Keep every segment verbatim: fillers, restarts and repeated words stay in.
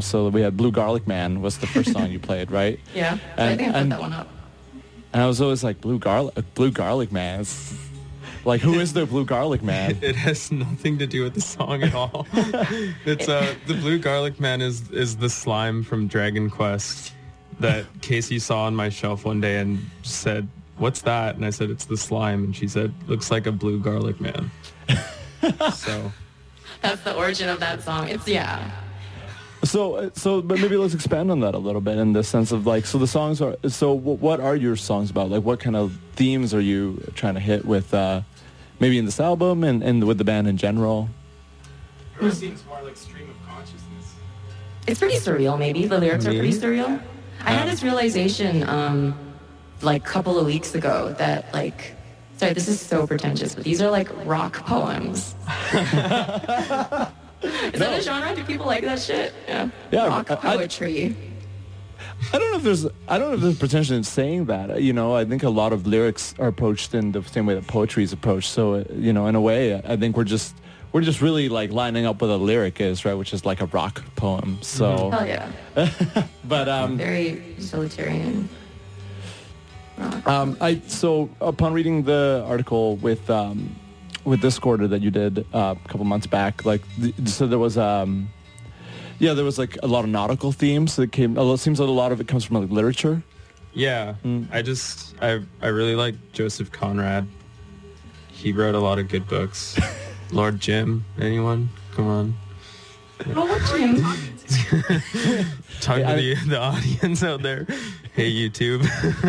album. So we had Blue Garlic Man was the first song you played, right? Yeah, and, I think I put and, that one up. And I was always like, Blue Garlic, Blue Garlic Man. It's, like, who is the Blue Garlic Man? It has nothing to do with the song at all. It's uh, the Blue Garlic Man is is the slime from Dragon Quest that Casey saw on my shelf one day and said, "What's that?" And I said, "It's the slime." And she said, "Looks like a blue garlic man." So that's the origin of that song. It's yeah. So, so, but maybe let's expand on that a little bit in the sense of like, so the songs are, so what are your songs about? Like, what kind of themes are you trying to hit with, uh, maybe in this album and, and with the band in general? It seems more like stream of consciousness. It's pretty surreal, maybe. The lyrics are pretty surreal. I had this realization, um, like, a couple of weeks ago that, like, sorry, this is so pretentious, but these are, like, rock poems. Is no. that a genre? Do people like that shit? Yeah. Yeah. Rock poetry. I, I don't know if there's I don't know if there's pretension in saying that. You know, I think a lot of lyrics are approached in the same way that poetry is approached. So, you know, in a way, I think we're just we're just really like lining up what a lyric is, right? Which is like a rock poem. So. Hell yeah. But um. Very utilitarian. Rock. Um. I so upon reading the article with um. with Discorder that you did uh, a couple months back, like, th- so there was, um, yeah, there was like a lot of nautical themes that came. It seems like a lot of it comes from like literature. Yeah, mm. I just I I really like Joseph Conrad. He wrote a lot of good books. Lord Jim, anyone? Come on. Lord Jim. Talk hey, to I, the the audience out there. Hey YouTube.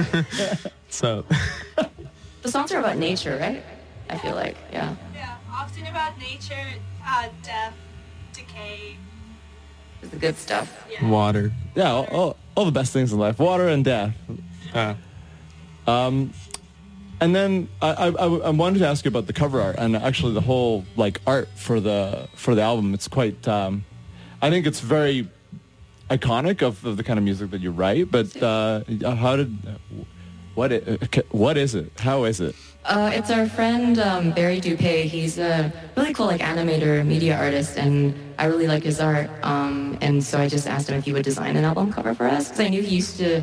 So. The songs are about nature, right? I feel like, yeah. Yeah, often about nature, uh, death, decay. It's the good stuff. Yeah. Water. Yeah, all, all, all the best things in life. Water and death. Uh. Um, and then I, I, I wanted to ask you about the cover art and actually the whole like art for the for the album. It's quite, um, I think it's very iconic of, of the kind of music that you write. But uh, how did, what it, what is it? How is it? Uh, it's our friend um, Barry Dupay. He's a really cool like animator, media artist, and I really like his art. Um, and so I just asked him if he would design an album cover for us because I knew he used to,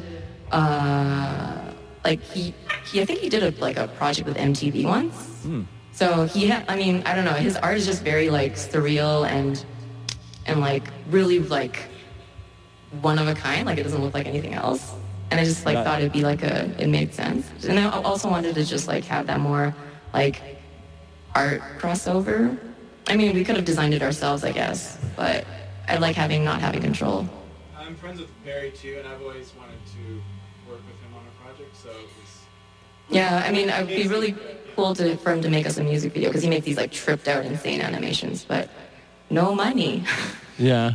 uh, like he, he I think he did a, like a project with M T V once. Mm. So he had, I mean, I don't know. His art is just very like surreal and and like really like one of a kind. Like it doesn't look like anything else. And I just like yeah. thought it'd be like a, it made sense. And I also wanted to just like have that more like art crossover. I mean, we could have designed it ourselves, I guess, but I like having, not having control. I'm friends with Barry too, and I've always wanted to work with him on a project, so it was... Yeah, I mean, it would be really cool to, for him to make us a music video, because he makes these like tripped out, insane animations, but no money. Yeah.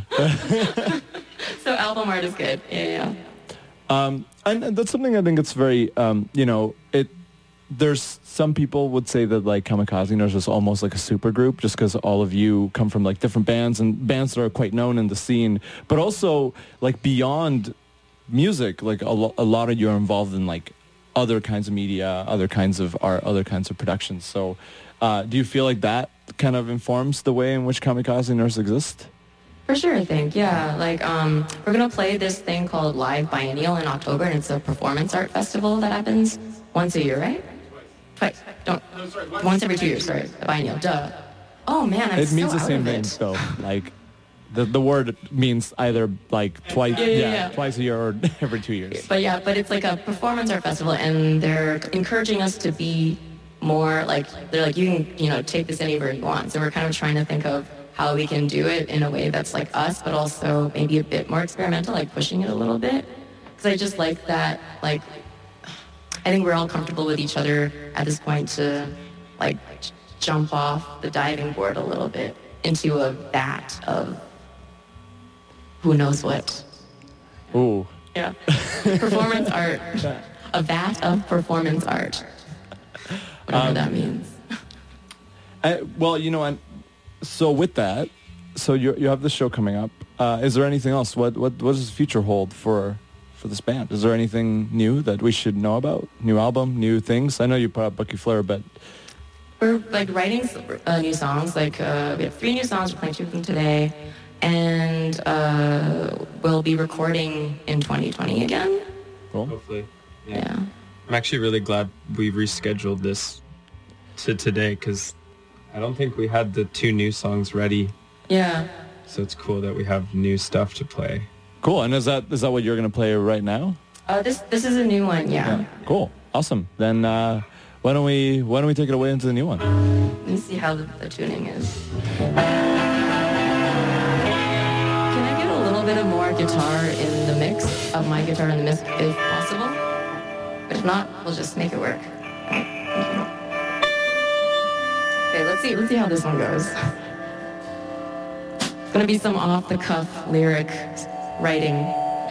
So album art is good, yeah, yeah. Um, and, and that's something I think it's very, um, you know, it. There's some people would say that like Kamikaze Nurse is almost like a super group just because all of you come from like different bands and bands that are quite known in the scene, but also like beyond music, like a, lo- a lot of you are involved in like other kinds of media, other kinds of art, other kinds of productions. So uh, do you feel like that kind of informs the way in which Kamikaze Nurse exists? For sure, I think, yeah. Like, um, we're going to play this thing called Live Biennial in October, and it's a performance art festival that happens once a year, right? Twice. Don't. No, sorry, once, once every two years, sorry. The biennial, duh. Oh, man, I'm It so means the out same of thing, it. though. Like, the the word means either, like, twice, Yeah, yeah, yeah, yeah. twice a year or every two years. But, yeah, but it's like a performance art festival, and they're encouraging us to be more, like, they're like, you can, you know, take this anywhere you want. So we're kind of trying to think of how we can do it in a way that's like us, but also maybe a bit more experimental, like pushing it a little bit. Because I just like that, like, I think we're all comfortable with each other at this point to, like, j- jump off the diving board a little bit into a vat of who knows what. Ooh. Yeah. Performance art. A vat of performance art. Whatever um, that means. I, well, you know, and so with that, so you you have this show coming up. Uh, is there anything else? What what what does the future hold for for this band? Is there anything new that we should know about? New album, new things? I know you put out Bucky Fleur, but we're like writing uh, new songs. Like uh, we have three new songs. We're playing two of them today, and uh, we'll be recording in twenty twenty again. Cool. Hopefully. Yeah. Yeah. I'm actually really glad we rescheduled this to today because I don't think we had the two new songs ready. Yeah. So it's cool that we have new stuff to play. Cool. And is that is that what you're going to play right now? Uh, this this is a new one. Yeah. Cool. Awesome. Then uh, why don't we why don't we take it away into the new one? Let me see how the, the tuning is. Can I get a little bit of more guitar in the mix of my guitar in the mix if possible? But if not, we'll just make it work. Right, thank you. Okay, let's see let's see how this one goes. It's gonna be some off the cuff lyric writing.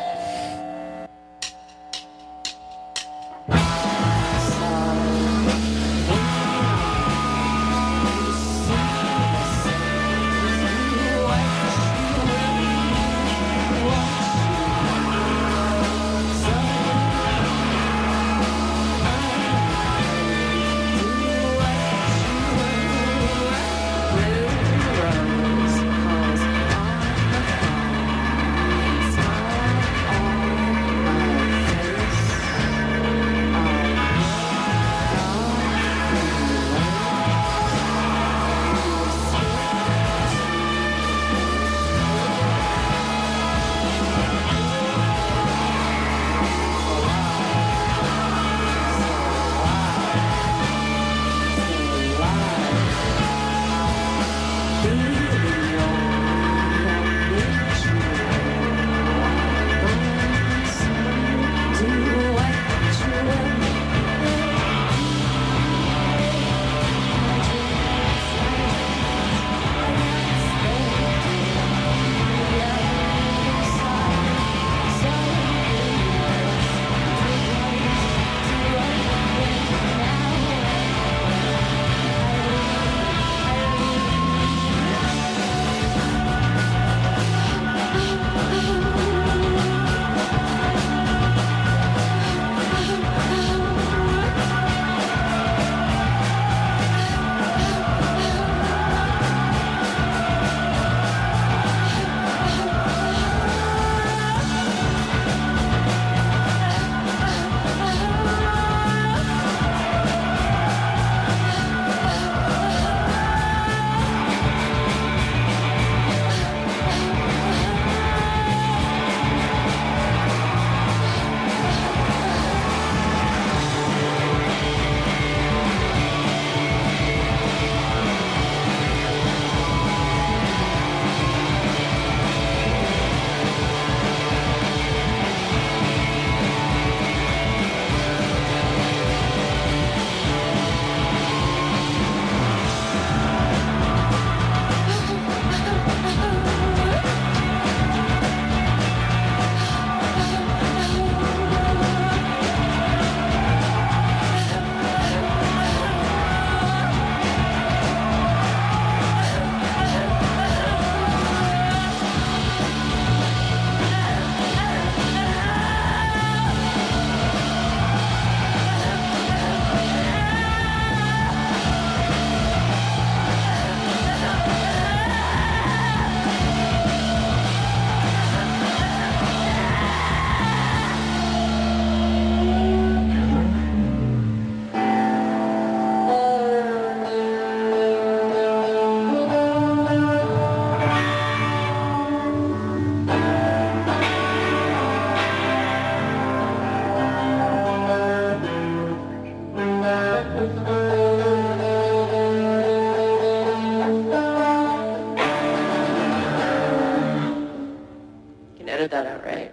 Edit that out, right?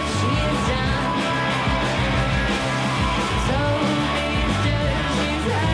So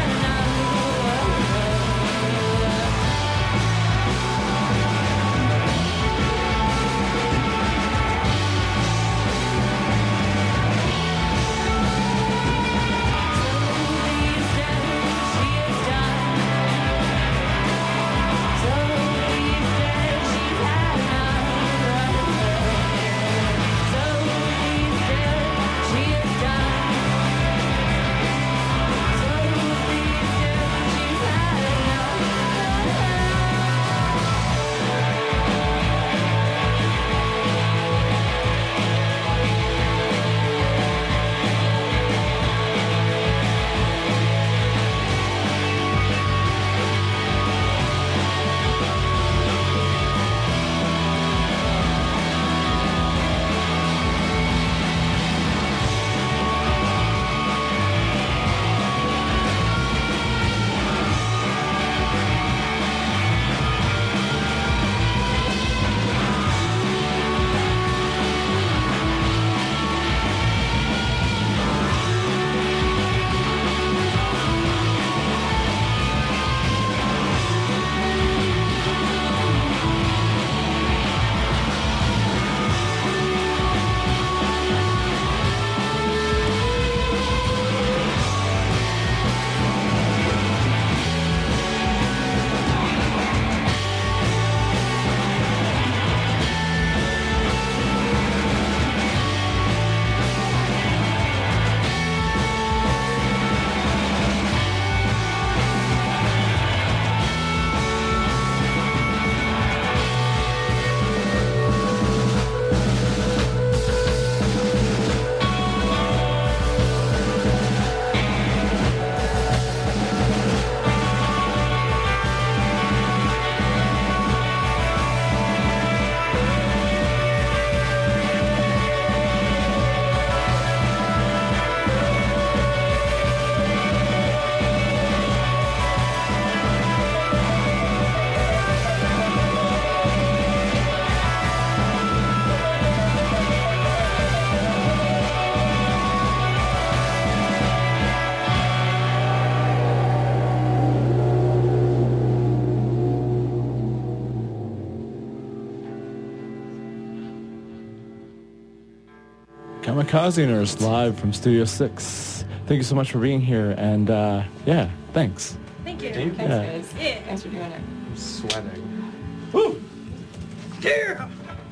Kamikaze Nurse live from Studio six. Thank you so much for being here, and uh, yeah, thanks. Thank you. Thank you. Thanks, Yeah. guys. Yeah. Thanks for doing it. I'm sweating. Woo! Yeah.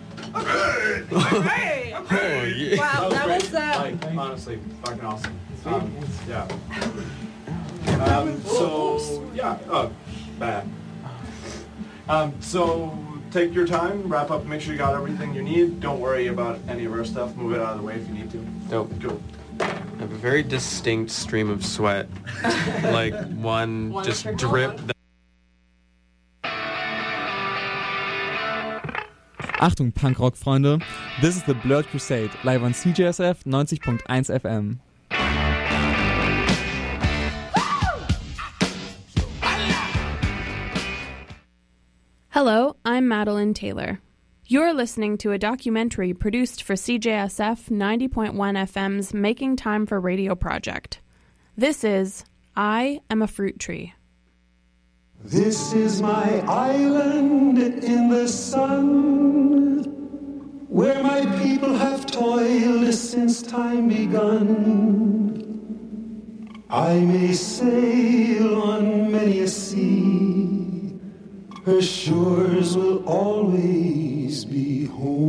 Hey. Oh, yeah. Wow, that was uh. Like, honestly, fucking awesome. Um, yeah. Um, so, yeah. Oh, bad. Um, so, take your time, wrap up, make sure you got everything you need. Don't worry about any of our stuff. Move it out of the way if you need to. Dope. Go. I have a very distinct stream of sweat. Like one One just trickle? drip. Achtung, Punkrock-Freunde. This is the Blurred Crusade, live on C J S F ninety point one F M. Hello, I'm Madeline Taylor. You're listening to a documentary produced for C J S F ninety point one F M's Making Time for Radio project. This is I Am a Fruit Tree. This is my island in the sun, where my people have toiled since time begun. I may sail on many a sea, her shores will always be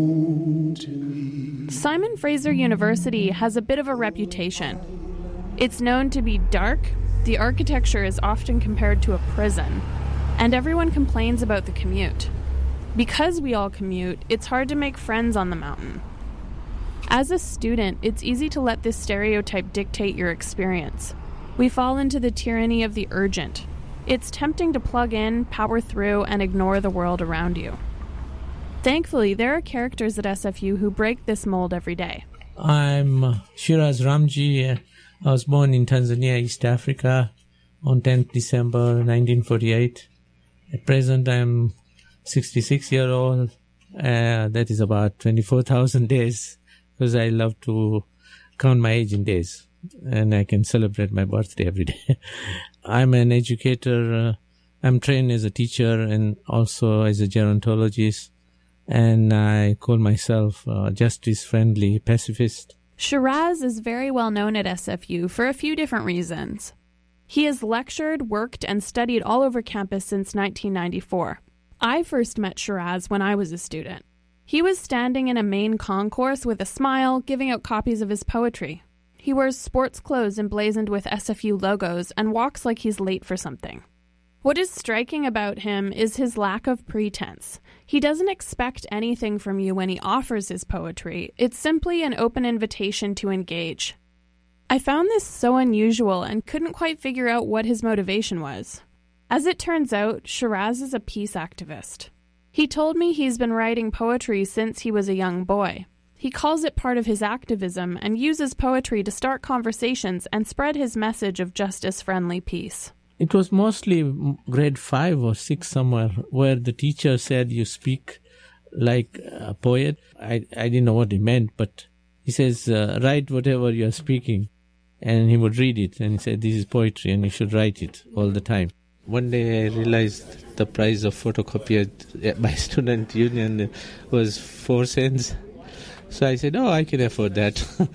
home to me. Simon Fraser University has a bit of a reputation. It's known to be dark, the architecture is often compared to a prison, and everyone complains about the commute. Because we all commute, it's hard to make friends on the mountain. As a student, it's easy to let this stereotype dictate your experience. We fall into the tyranny of the urgent. It's tempting to plug in, power through, and ignore the world around you. Thankfully, there are characters at S F U who break this mold every day. I'm Shiraz Ramji. I was born in Tanzania, East Africa, on tenth December nineteen forty-eight. At present, I'm sixty-six year old. Uh, that is about twenty-four thousand days, because I love to count my age in days, and I can celebrate my birthday every day. I'm an educator. Uh, I'm trained as a teacher and also as a gerontologist, and I call myself a justice-friendly pacifist. Shiraz is very well known at S F U for a few different reasons. He has lectured, worked, and studied all over campus since nineteen ninety-four. I first met Shiraz when I was a student. He was standing in a main concourse with a smile, giving out copies of his poetry. He wears sports clothes emblazoned with S F U logos and walks like he's late for something. What is striking about him is his lack of pretense. He doesn't expect anything from you when he offers his poetry. It's simply an open invitation to engage. I found this so unusual and couldn't quite figure out what his motivation was. As it turns out, Shiraz is a peace activist. He told me he's been writing poetry since he was a young boy. He calls it part of his activism and uses poetry to start conversations and spread his message of justice-friendly peace. It was mostly grade five or six somewhere, where the teacher said you speak like a poet. I, I didn't know what he meant, but he says, uh, write whatever you're speaking. And he would read it and he said, this is poetry and you should write it all the time. One day I realized the price of photocopier by student union was four cents. So I said, oh, I can afford that.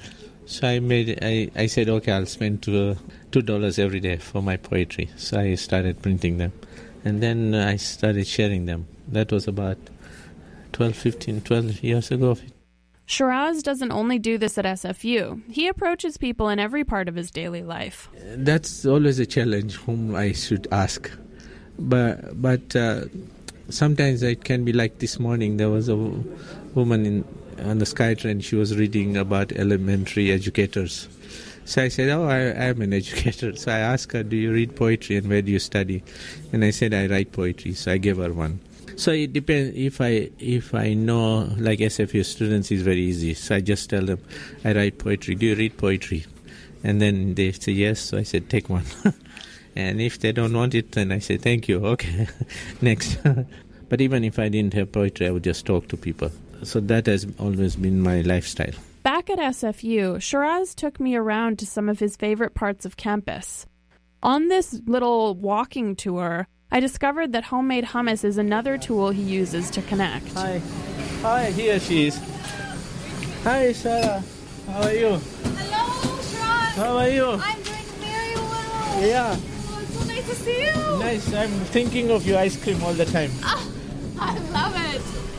So I made, I, I said, okay, I'll spend two, two dollars every day for my poetry. So I started printing them. And then I started sharing them. That was about twelve, fifteen, twelve years ago. Shiraz doesn't only do this at S F U. He approaches people in every part of his daily life. That's always a challenge whom I should ask. But, but uh, sometimes it can be like this morning. There was a woman in on the SkyTrain. She was reading about elementary educators. So I said, oh, I, I am an educator. So I asked her, do you read poetry and where do you study? And I said, I write poetry. So I gave her one. So it depends. If I if I know, like S F U students, is very easy. So I just tell them, I write poetry. Do you read poetry? And then they say yes. So I said, take one. And if they don't want it, then I say, thank you. Okay, next. But even if I didn't have poetry, I would just talk to people. So that has always been my lifestyle. Back at S F U, Shiraz took me around to some of his favorite parts of campus. On this little walking tour, I discovered that homemade hummus is another tool he uses to connect. Hi. Hi, here she is. Hi, Sarah. How are you? Hello, Shiraz. How are you? I'm doing very well. Yeah. Oh, it's so nice to see you. Nice. I'm thinking of your ice cream all the time. Oh, I love it.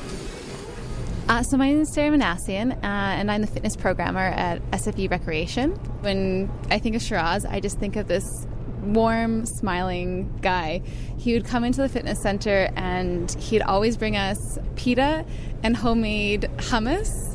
Uh, so my name is Sarah Manassian, uh, and I'm the fitness programmer at S F U Recreation. When I think of Shiraz, I just think of this warm, smiling guy. He would come into the fitness center and he'd always bring us pita and homemade hummus.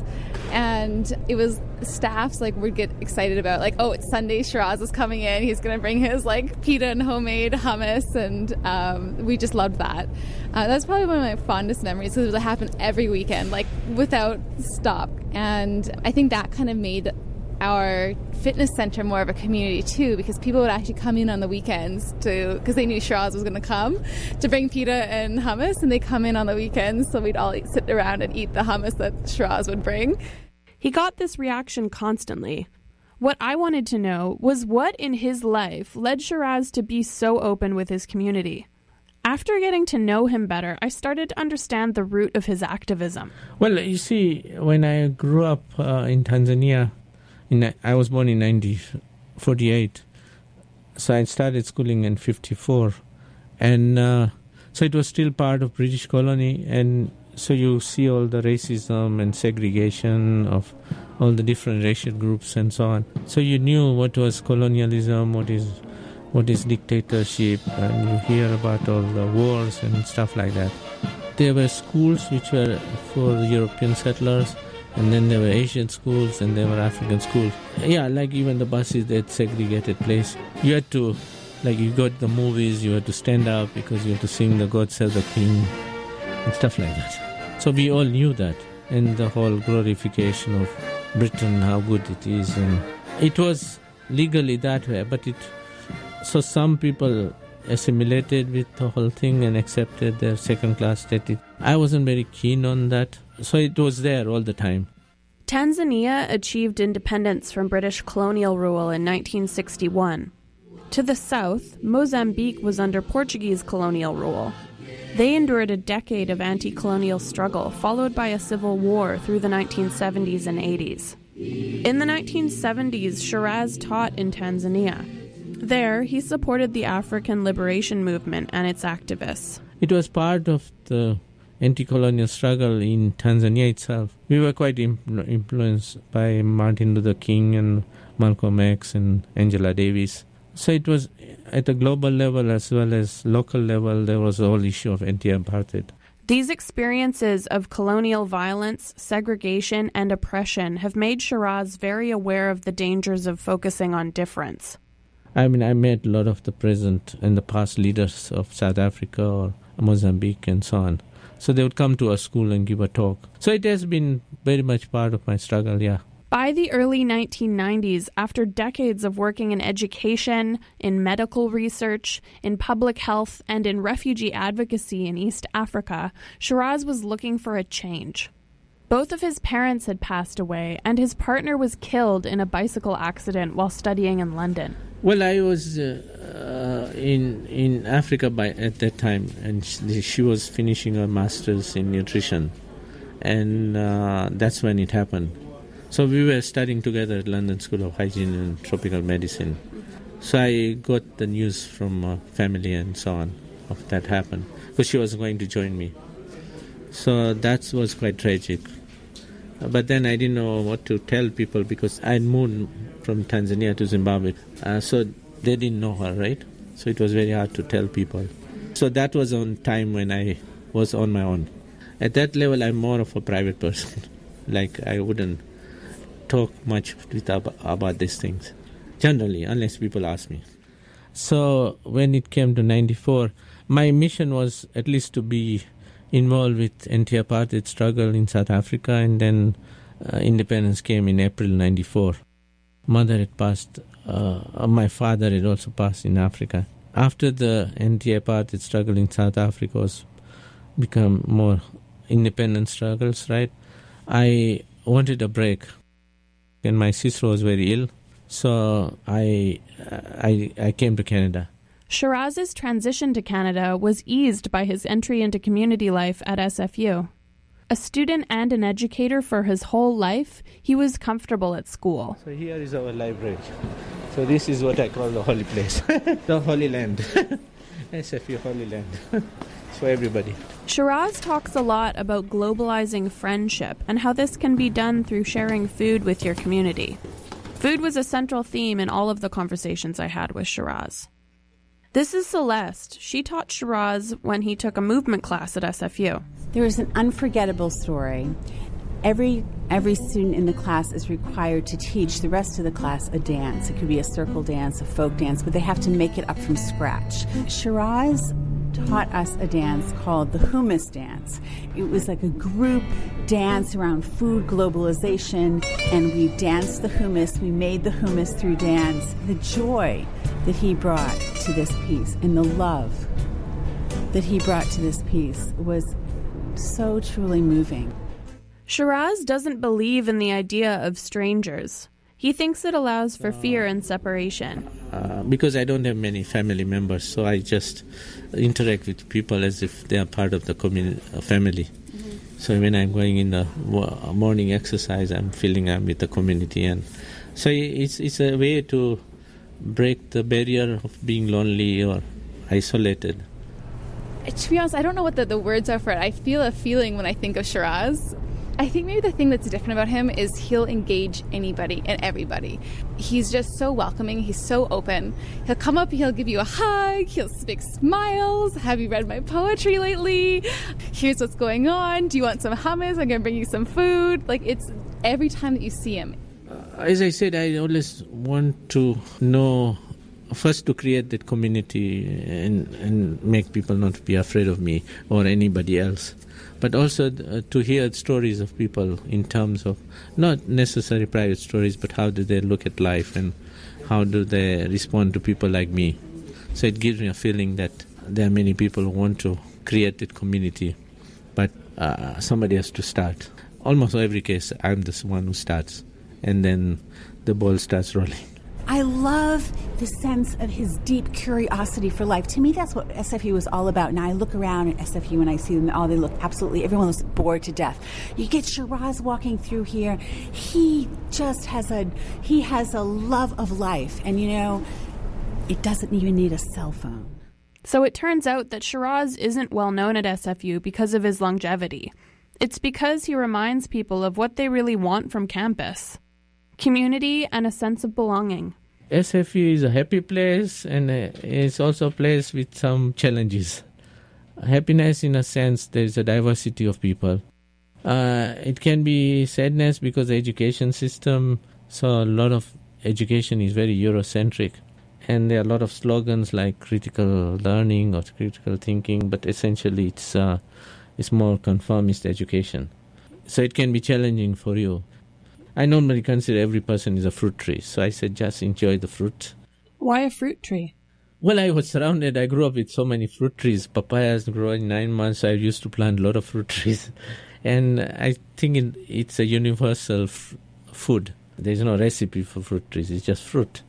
And it was staffs like would get excited about like, oh, it's Sunday, Shiraz is coming in. He's going to bring his like pita and homemade hummus, and um, we just loved that. Uh, that's probably one of my fondest memories because it would happen every weekend, like without stop. And I think that kind of made our fitness center more of a community too, because people would actually come in on the weekends to because they knew Shiraz was going to come to bring pita and hummus, and they come in on the weekends, so we'd all sit around and eat the hummus that Shiraz would bring. He got this reaction constantly. What I wanted to know was what in his life led Shiraz to be so open with his community. After getting to know him better, I started to understand the root of his activism. Well, you see, when I grew up uh, in Tanzania, in, I was born in nineteen forty-eight, so I started schooling in fifty-four, and uh, so it was still part of British colony, and so you see all the racism and segregation of all the different racial groups and so on. So you knew what was colonialism, what is what is dictatorship, and you hear about all the wars and stuff like that. There were schools which were for European settlers, and then there were Asian schools, and there were African schools. Yeah, like even the buses, that segregated place. You had to, like you got the movies, you had to stand up because you had to sing the God Save the King and stuff like that. So we all knew that, and the whole glorification of Britain, how good it is, and it was legally that way, but it, so some people assimilated with the whole thing and accepted their second-class status. I wasn't very keen on that, so it was there all the time. Tanzania achieved independence from British colonial rule in nineteen sixty-one. To the south, Mozambique was under Portuguese colonial rule. They endured a decade of anti-colonial struggle, followed by a civil war through the nineteen seventies and eighties. In the nineteen seventies, Shiraz taught in Tanzania. There, he supported the African Liberation Movement and its activists. It was part of the anti-colonial struggle in Tanzania itself. We were quite impl- influenced by Martin Luther King and Malcolm X and Angela Davis. So it was at a global level as well as local level, there was the whole issue of anti-apartheid. These experiences of colonial violence, segregation, and oppression have made Shiraz very aware of the dangers of focusing on difference. I mean, I met a lot of the present and the past leaders of South Africa or Mozambique and so on. So they would come to our school and give a talk. So it has been very much part of my struggle, yeah. By the early nineteen nineties, after decades of working in education, in medical research, in public health, and in refugee advocacy in East Africa, Shiraz was looking for a change. Both of his parents had passed away, and his partner was killed in a bicycle accident while studying in London. Well, I was uh, uh, in in Africa by at that time, and she, she was finishing her master's in nutrition, and uh, that's when it happened. So we were studying together at London School of Hygiene and Tropical Medicine. So I got the news from uh, family and so on of that happened, because she was going to join me. So that was quite tragic. But then I didn't know what to tell people because I had moved from Tanzania to Zimbabwe. Uh, so they didn't know her, right? So it was very hard to tell people. So that was on time when I was on my own. At that level, I'm more of a private person. Like I wouldn't talk much with ab- about these things, generally, unless people ask me. So when it came to ninety-four, my mission was at least to be involved with anti-apartheid struggle in South Africa, and then uh, independence came in April ninety-four. Mother had passed, uh, my father had also passed in Africa. After the anti-apartheid struggle in South Africa was become more independent struggles, right? I wanted a break, and my sister was very ill, so I I I came to Canada. Shiraz's transition to Canada was eased by his entry into community life at S F U. A student and an educator for his whole life, he was comfortable at school. So here is our library. So this is what I call the holy place, the Holy Land. S F U Holy Land. It's for everybody. Shiraz talks a lot about globalizing friendship and how this can be done through sharing food with your community. Food was a central theme in all of the conversations I had with Shiraz. This is Celeste. She taught Shiraz when he took a movement class at S F U. There is an unforgettable story. Every every student in the class is required to teach the rest of the class a dance. It could be a circle dance, a folk dance, but they have to make it up from scratch. Shiraz taught us a dance called the hummus dance. It was like a group dance around food globalization, and we danced the hummus. We made the hummus through dance. The joy that he brought to this piece and the love that he brought to this piece was so truly moving. Shiraz doesn't believe in the idea of strangers. He thinks it allows for fear and separation. Uh, because I don't have many family members, so I just interact with people as if they are part of the communi- uh, family. Mm-hmm. So when I'm going in the morning exercise, I'm feeling I'm with the community. And so it's it's a way to break the barrier of being lonely or isolated. To be honest, I don't know what the, the words are for it. I feel a feeling when I think of Shiraz. I think maybe the thing that's different about him is he'll engage anybody and everybody. He's just so welcoming. He's so open. He'll come up, he'll give you a hug, he'll speak smiles. Have you read my poetry lately? Here's what's going on. Do you want some hummus? I'm going to bring you some food. Like, it's every time that you see him. Uh, as I said, I always want to know, first to create that community and, and make people not be afraid of me or anybody else. But also uh, to hear stories of people in terms of not necessarily private stories, but how do they look at life and how do they respond to people like me. So it gives me a feeling that there are many people who want to create that community, but uh, somebody has to start. Almost every case, I'm the one who starts, and then the ball starts rolling. I love the sense of his deep curiosity for life. To me, that's what S F U is all about. Now, I look around at S F U and I see them all. They look absolutely, everyone looks bored to death. You get Shiraz walking through here. He just has a, he has a love of life. And, you know, it doesn't even need a cell phone. So it turns out that Shiraz isn't well known at S F U because of his longevity. It's because he reminds people of what they really want from campus. Community and a sense of belonging. S F U is a happy place, and it's also a place with some challenges. Happiness, in a sense, there is a diversity of people. Uh, it can be sadness because the education system, so a lot of education is very Eurocentric. And there are a lot of slogans like critical learning or critical thinking, but essentially it's, uh, it's more conformist education. So it can be challenging for you. I normally consider every person is a fruit tree, so I said just enjoy the fruit. Why a fruit tree? Well, I was surrounded, I grew up with so many fruit trees. Papayas grow in nine months, I used to plant a lot of fruit trees. And I think it, it's a universal f- food. There's no recipe for fruit trees, it's just fruit.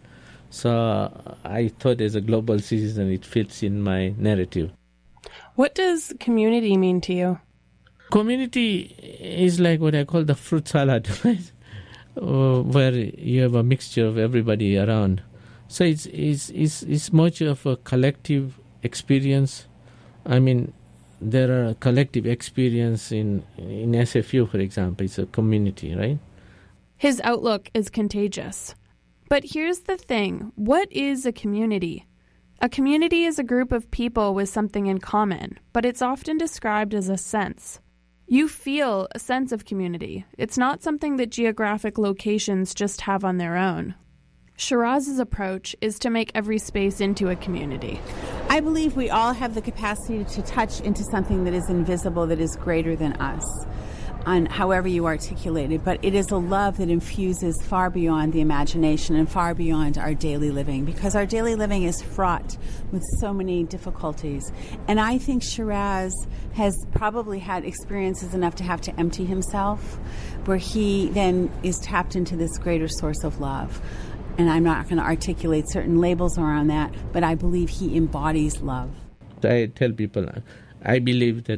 So I thought as a global citizen, it fits in my narrative. What does community mean to you? Community is like what I call the fruit salad, right? Uh, where you have a mixture of everybody around. So it's, it's, it's, it's much of a collective experience. I mean, there are a collective experience in, in S F U, for example. It's a community, right? His outlook is contagious. But here's the thing. What is a community? A community is a group of people with something in common, but it's often described as a sense. You feel a sense of community. It's not something that geographic locations just have on their own. Shiraz's approach is to make every space into a community. I believe we all have the capacity to touch into something that is invisible, that is greater than us, on however you articulate it. But it is a love that infuses far beyond the imagination and far beyond our daily living, because our daily living is fraught with so many difficulties. And I think Shiraz has probably had experiences enough to have to empty himself, where he then is tapped into this greater source of love. And I'm not going to articulate certain labels around that, but I believe he embodies love. I tell people, I believe that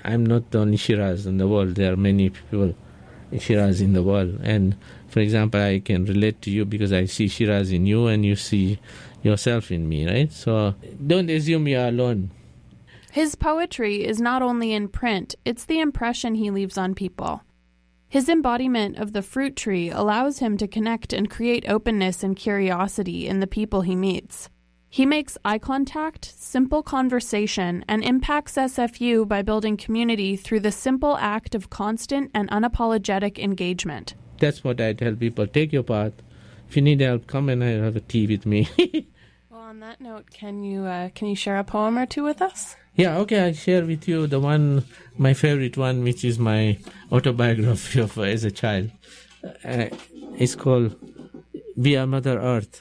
I'm not the only Shiraz in the world. There are many people Shiraz in the world. And for example, I can relate to you because I see Shiraz in you and you see yourself in me, right? So don't assume you're alone. His poetry is not only in print, it's the impression he leaves on people. His embodiment of the fruit tree allows him to connect and create openness and curiosity in the people he meets. He makes eye contact, simple conversation, and impacts S F U by building community through the simple act of constant and unapologetic engagement. That's what I tell people. Take your part. If you need help, come and have a tea with me. Well, on that note, can you uh, can you share a poem or two with us? Yeah, okay, I'll share with you the one, my favorite one, which is my autobiography of uh, as a child. Uh, it's called We Are Mother Earth.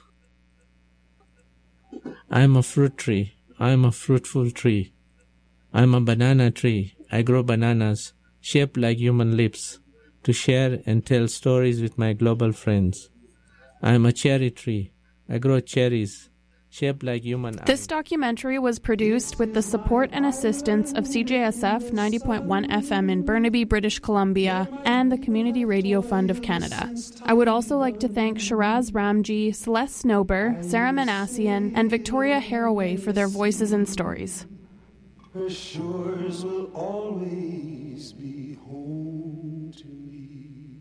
I'm a fruit tree. I'm a fruitful tree. I'm a banana tree. I grow bananas shaped like human lips to share and tell stories with my global friends. I'm a cherry tree. I grow cherries shaped like human eyes. This documentary was produced with the support and assistance of C J S F ninety point one F M in Burnaby, British Columbia, and the Community Radio Fund of Canada. I would also like to thank Shiraz Ramji, Celeste Snober, Sarah Manassian, and Victoria Haraway for their voices and stories. Her shores will always be home to me.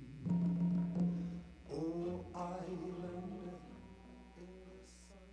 Oh, island in the sun.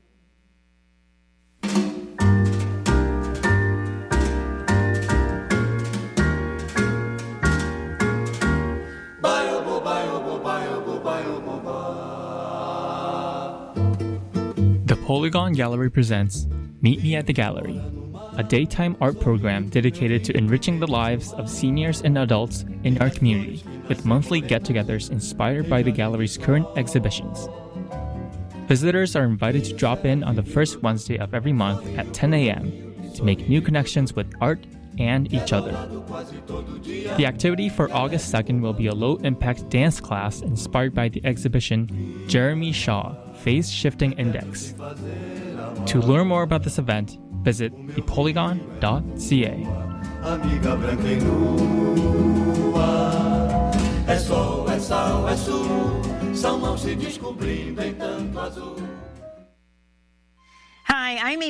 The Polygon Gallery presents Meet Me at the Gallery, a daytime art program dedicated to enriching the lives of seniors and adults in our community with monthly get-togethers inspired by the gallery's current exhibitions. Visitors are invited to drop in on the first Wednesday of every month at ten a.m. to make new connections with art and each other. The activity for August second will be a low-impact dance class inspired by the exhibition Jeremy Shaw, Phase Shifting Index. To learn more about this event, visit the polygon dot c a. Amiga branca e nua, é sol, é sal, é sul, são mãos se descobrindo em tanto azul. Hi, I'm Amy